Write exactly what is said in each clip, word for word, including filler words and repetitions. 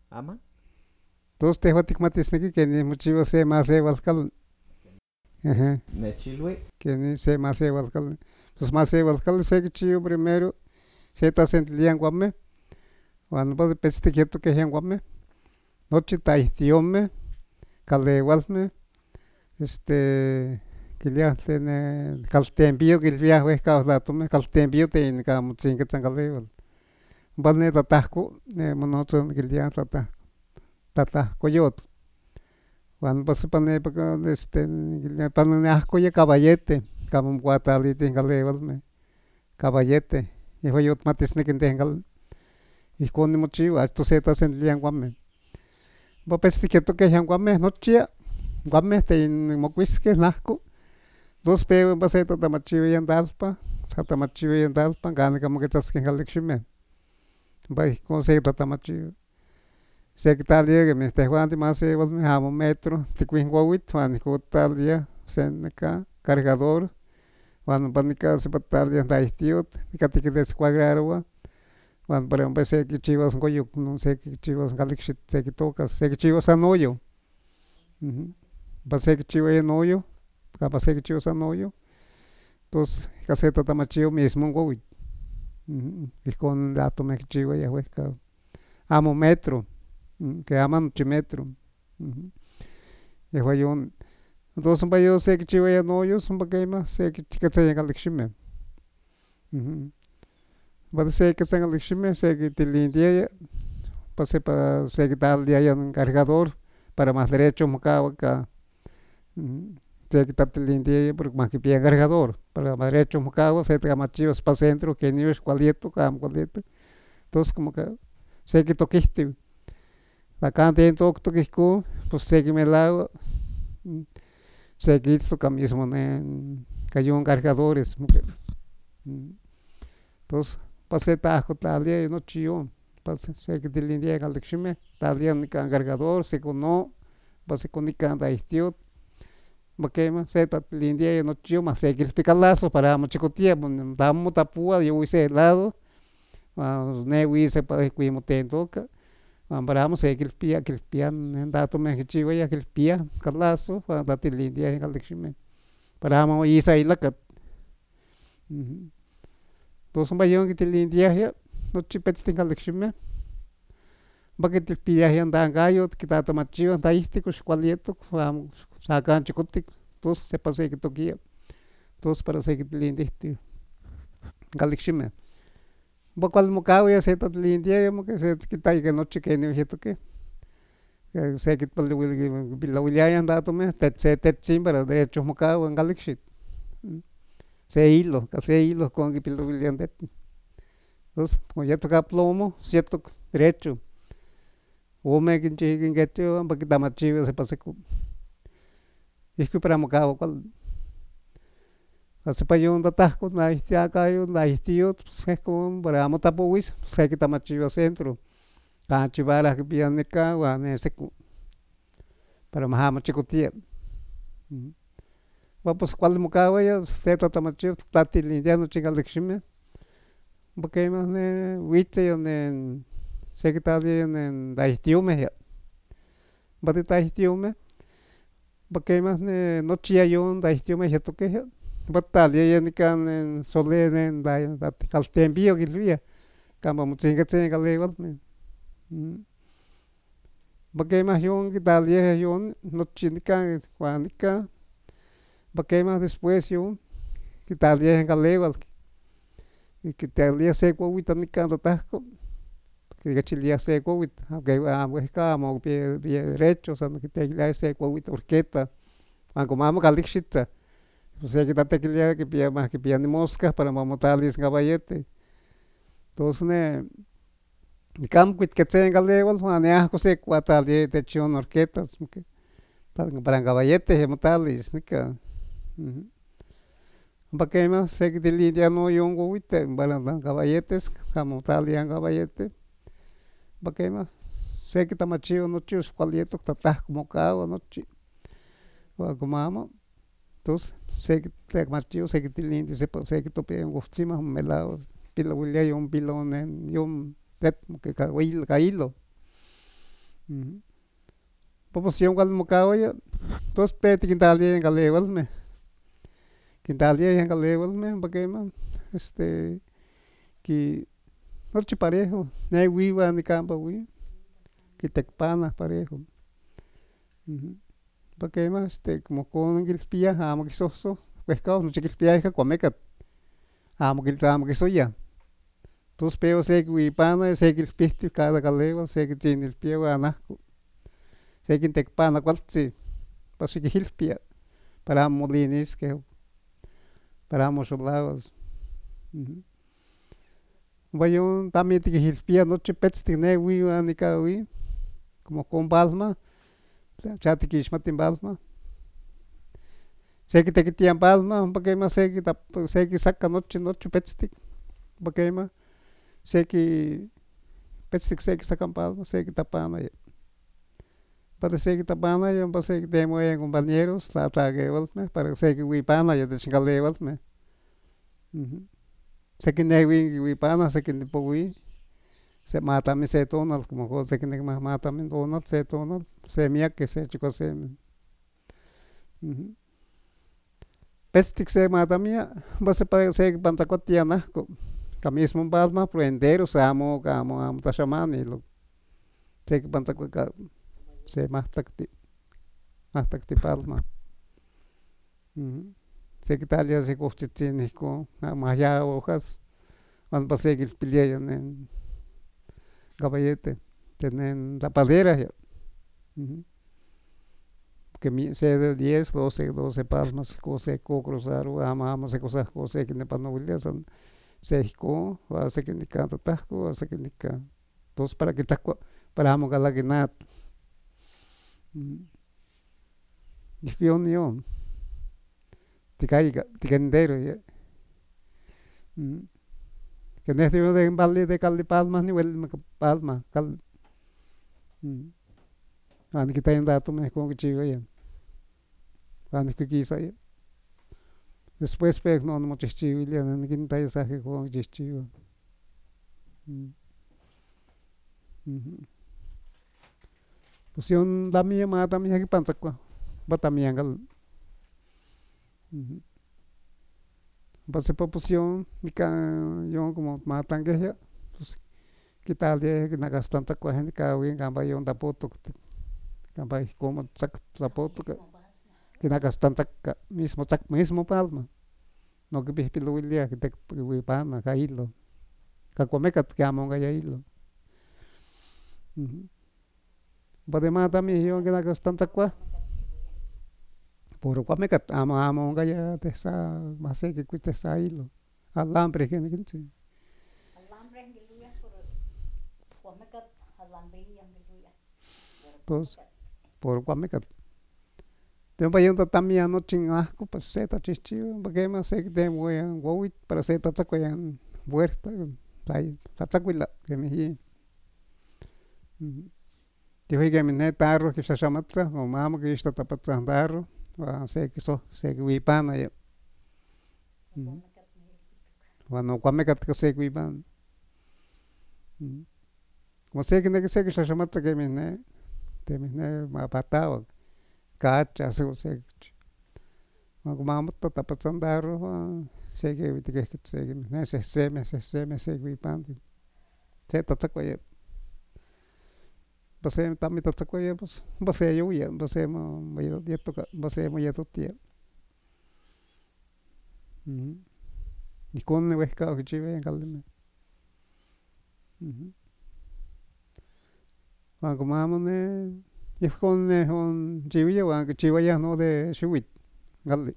ama Entonces tehua tikmatisneki keni mochiua se masewalkal. Ajá. nechilui Keni se masewalkal. Pues masewalkal se kichiu primero se tasentilian guame. Cuando pues peste quieto que sean guame. Noche taihtiome, calewalme, este kilia tene caltembio kilvia hue causatome caltembio ten camutzinga tzangalewal. Balne tatasco, ne monotson kilia tata tata coyot. Cuando pasa pane este pane asco ya caballete, camum guatali tengalewal me caballete. Y fue yo matisne que tengal. Y con mochivo, esto se tasentilian guame. Bopesti quieto que sean guame noche. Guame ten moquisque nasco. Dos pe baseta tamachivo y andalpa. Tamachivo y andalpa. Gana como que estás que en Galixime. Vai con seta tamachivo. Se que tal día que me esté jugando más se va a un metro. Te cuin guauit. Van y tal día. Seneca. Cargador. Van panica se tal día da istiot. Y que te descuadrarwa. Van para un se que chivas goyo. No sé que chivas Galixit. Se que tocas. Se que chivas anoyo. Pasé que chivo en hoyo, pasé que chivo en hoyo, entonces caseta tamachio mismo un gowi, y con dato me chivo ya huesca, amo metro, que aman chimetro, y fue yo, entonces un bayo sé que chivo en hoyo, un baquema, sé que chica se llega al exime, va sé que se llega al exime, sé que te lindia, pasé para sé que tal día en cargador, para más derecho, acá. Se quita el lindie porque más que pie cargador para la derecha mocavo se te machivos para centro que ni es cualito cam cualito entonces como que se que toquiste la cantidad en toque toquisco pues se que me la se que esto mismo en cayó en cargadores entonces pasé tajo tal día no chilló pasé se que te lindie al dexime tal día ni cargador se que no pasé con ni canda istiot Bakema se ta lindia y no chido más se quiere picar lazo para mochicotia damos tapua yo hice helado vamos ne hice para cuimo tentoca vamos se quiere pia que pian en dato me chivo ya que pia calazo para ta lindia en alexime para vamos hice ahí la cat dos un bayón que lindia ya no chipets tenga alexime bakit pia ya andan gallo que ta tomachivo ta isticos cualieto vamos sacan chicotic todos se pase que toquía todos para seguir lindiste galixime bocal mocao ya se tat lindia ya mo que se quita y que noche que ni jeto que se que pal la wilaya anda tome te se te chimbara de hecho mocao en galixit se hilo casi hilo con que pilo william de entonces como ya toca plomo cierto derecho o me que que que te para que tamachivo se pase es que para mocavo cual hace pa yo un datasco na istia cayo na istio se como para motapuis se que tamachivo centro canchivara que pian de cagua ne se para mahama chicotia va pues cual mocavo ya se tamachivo tati lindiano chical de xime porque más ne wiche ne se que tal en da istiume ya va de ta istiume porque más ne no chía yo da istiume ya toque batalha ya ni kan en sole en da da caltembio que via camba muchinga chinga legal me porque más yo que tal ya yo no chinica juanica porque más después yo que tal ya en legal y que tal ya se cuita ni kan tasco que ya chilia se cuita aunque a buscamos pie derecho o sea que te ya se cuita orqueta aunque mamo calixita o sea que tate que que pia más que pia ni moscas para mamotalis caballete entonces ne cam quit que tenga level juane a se cuata de de chon orquetas que para caballete mamotalis ni que para que más se que lidia no yo un guite para caballetes mamotalian caballete para que más sé que tamachio no chus cualieto tata como cao no chi como amo entonces se que te machio se que te lindi se se que tope un gofchima melao pilo wilya un pilón en un det que cahuil cailo ujú. Pues yung wal mo kawaya, tos peti kintalia yung kalewal me. Kintalia yung kalewal me, bagay este, ki, noche parejo, ne wiwa ni campa wi, ki tekpana parejo. Ujú. Bagay este, como con gilspia, amo kisoso, pues kao, no chikilspia ka kwamekat, amo gil amo kisoya. Tos peo se wipana, se gilspisti cada kalewal, se gilspia wa anako. Se tekpana kwaltsi, pasi gilspia. Para molinis que para mosolados. Vayon también te hilpia noche pets tiene wi anika wi como con balma, chati kishmatin balma. Se que te quitian balma, porque más se que se que saca noche noche pets tik, porque más se que pets tik se que sacan balma, se que tapana. Para se que tapana, yo para se que te mueven compañeros, la tague volme, para se que wi pana ya te chingale volme. Se que ne wi wi pana, se que ne po wi. Se mata mi se tonal, como ko se que ne mata mi tonal, se tonal, se mia que se chico se. Pestik se mata mia, va se para se panza cotiana, ka mismo balma prendero se amo, amo, amo ta shamani lo. Se que panza ka se mahtakti, mahtakti palma. Se que talia se cochitzini ko, maya hojas, van pa se que pilia en caballete, tienen tapadera ya. Que mi, se de diez, doce, doce palmas, cose co cruzar, ama, ama, se cosas, cose que ne panovilia son, se ko, va se que ni canta tasco, va se que ni canta. Entonces, para que tasco, para amo galaginat. Yo ni yo, ticaiga, ticendero ya. Que ne dio de valle de calli palmas ni vuelve palma, cal. Ani kita yang dato me con chivo ya. Ani que quisa ya. Después pe no no chichivo ya, ni quinta ya saje con chichivo. Pues yon da mía mata mía que panza kwa. Bata mía gal. Pase pa pues yon ni ka yon como matan que ya. Pues kita dia que na gastan ta kwa ni ka wi gamba yon da poto. Gamba como sak la poto ka. Que na gastan sak mismo sak mismo palma. No que pipilo wilia que te wi pana ka hilo. Ka comecat que amo ga hilo. Bade mata mi yon que na gastan sak kwa. Puro comecat amo amo ga ya te sa mase que cuite sa hilo. Alambre que me quince. Alambre que luya por comecat alambre yang luya. Pues por comecat. Tem pa yung tatami ano chingah ko pa seta chichiyo. Bagay ma se que te mo yan wawit para seta tsako yan puerta. Tay tatsakwila que me hi. Dijo que me ne tarro que se chamatza o mamo que está tapatza tarro. Va se que so se que wipana ya. Va no comecat que se que wipan. Como se que ne que se que se chamatza que me ne te me ne ma patao. Cacha se se magumamot to tapatsan daro se que vite que se que ne se se me se se me se wipan. Se tatsako ya. Base tammi tatsako ya pues base yo ya base mo mayo dieto ka base mo ya totia. Ni con ne wehka que chive en calme. Magumamo ne y con ne on chiviya wa que chiviya no de shuit galli.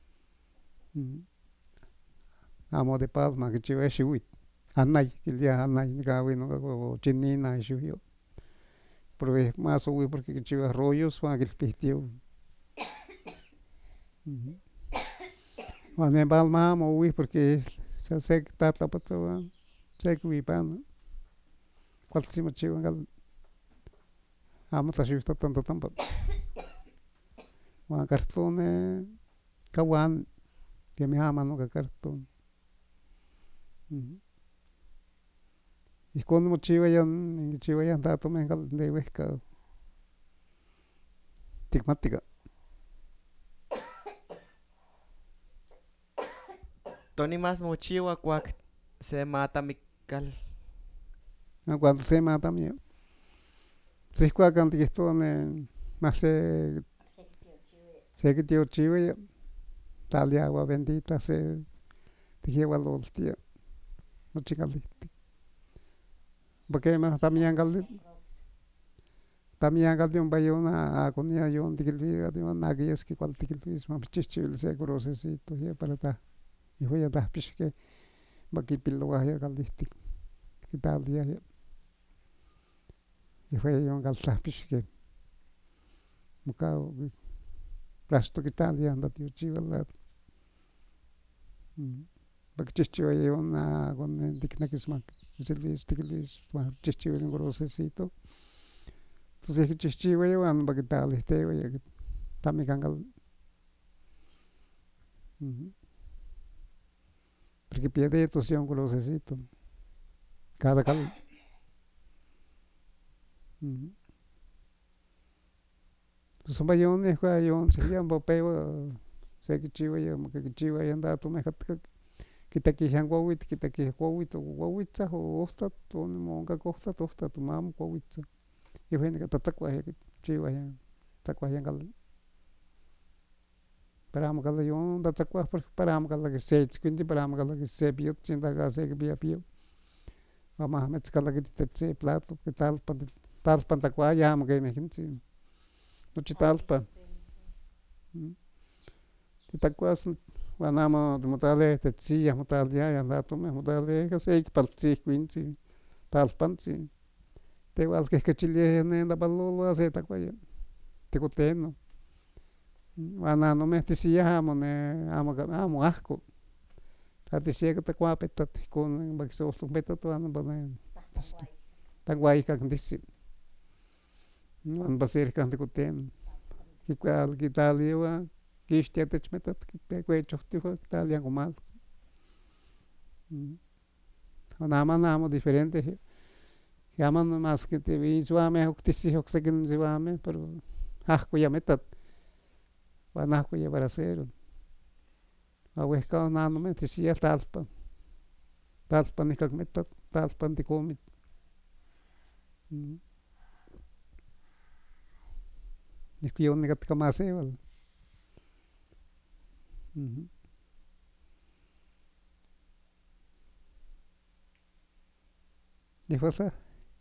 Amo de paz ma que chive shuit. Anay que ya anay ni gawi no go chinina shuyo. Pero es más uy porque chive rollos wa que pistio. Wa ne balma mo uy porque se se ta tapatsa se que wipan. Cual si mo chive gal. Amo ta shifta tanto tampa. Wa cartone kawan que me ama no ka cartón. Y cuando mo chive yan chive yan dato me gal de wesca tikmatika. Tony más mochiwa cuac se mata mical. Cuando se mata también. Si cuacan tikistone más se se que tío chive tal de agua bendita se te lleva los tío. No chicaliste. Porque más también galde también galde un bayona agonia yo un tikilviga de una guías que cual tikilvis más chichil se grosecito ya para ta. Y voy a dar pisque baki pillo ya galdiste. Que tal día ya. Y fue yo un galta pisque. Mucao plasto que tal día anda tío chiva. Bakchicho yo una con diknakismak. Silvis tikilvis más chichil en grosecito. Entonces que chichiwe yo ando baki tal este ya que también gangal. Porque pierde tu sion grosecito. Cada cal. Son bayones, bayon, se llaman bopeo, se que chiva yo, que chiva yo anda tu meja que te quijan guauit, que te quijan guauit, o guauitza, o osta, tu monga costa, tosta, tu mam guauitza. Y fue que tatsakwa que chiva ya, tatsakwa ya gal. Para amagal yo, tatsakwa para amagal que se, quindi para amagal que se pio, tinda ga se que pia pio. Vamos a meter que te te plato, que tal, tal pantakwa ya, mo que me gente. No chitalpa. Titacuas, wanamo, mutale, tetsia, mutalia, y andato, me mutale, que se palchi, quinci, talpanci. Te igual que es que chile, nenda balolo, hace tacuaya. Te coteno. Wanano, me tisia, amo, ne, amo, amo, asco. Tatisia que te cuapetat, con baxos, betat, wan, bane. Tanguay, candisi. Wan basir, canti coteno. Que cual, que tal, yo, que este te metat, que peco hecho, que tal, ya más. Nada más, nada más diferente. Llaman más que te vi, suame, o que te sigo, que no se suame, pero asco ya metat. Van asco ya para cero. A huesca, nada, no me decía talpa. Talpa, ni que metat, talpa, ni comit. Ni que yo ni que te más, ¿vale? ¿Y fue eso?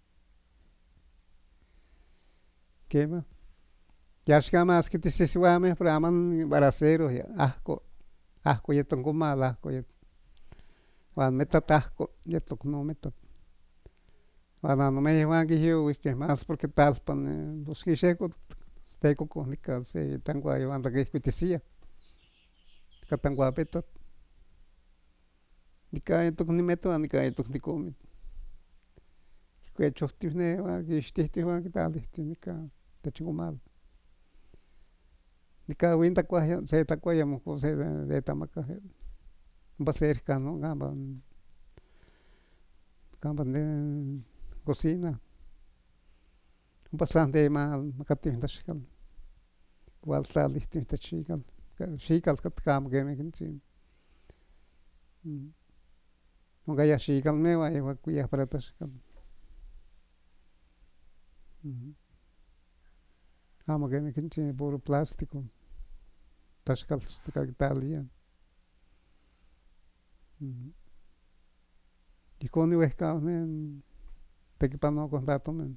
¿Qué más? Ya es que más que te se suame, pero aman baraceros, ya, asco, asco, ya tengo mal, asco, ya. Van metat asco, ya toco no metat. Van no me llevan que yo, que más porque talpan, los que seco, teco con ni se tengo ahí, anda que escuitecía. Que tengo a petat. Ni cae toco ni meto, ni cae toco ni come. Que he chosti ne, va, que este, va, que tal, este, ni cae, te chingo mal. Ni cae winta cuaja, se ta cuaja, mo se de tamaca. Va a ser cano, gamba. Gamba de cocina. Bastante mal, makati da shikal. Wal tal, este, te shikal. Shikal kat kam game kinchi. Nunca ya shikal me va, ya cuya para tashikal. Amo game kinchi, puro plástico. Tashikal, tal ya. Y con el escao, te equipando con datos, men.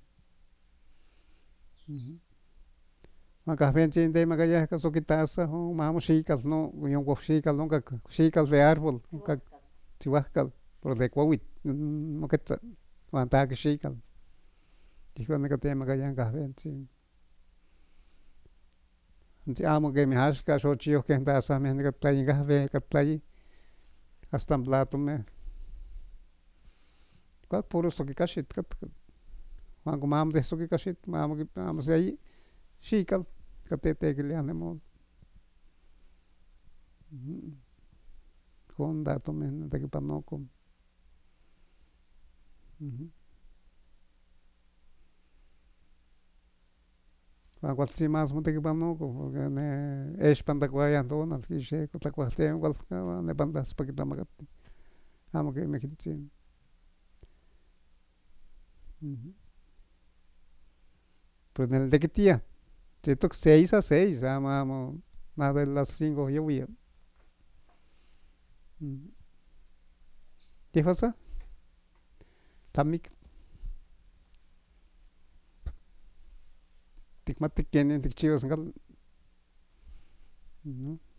Acá ven sin de magaya que so quitaza, o mamo shikal, no, un go shikal, nunca shikal de árbol, nunca chihuascal, por de cuawit, moquetza, o anta que shikal. Y con el que te magaya acá ven sin. Amo que me hashka, so chio que anda sa men que play gave, que play hasta plato me. Qual puro so que cachit, Mango mam de so que cachit, mam que mam se aí, shikal, que te te que le andemos. Con dato men de que panoco. Cualquier más monte que vamos, porque ne es panda cuayando, no sé qué, que cualquier cualquier ne bandas para que tamagate. Amo que me quiten. Pues en el de que tía, te toca seis a seis, amo, nada de las cinco yo voy. ¿Qué pasa? También, tigmatic, ¿quién es el chivo?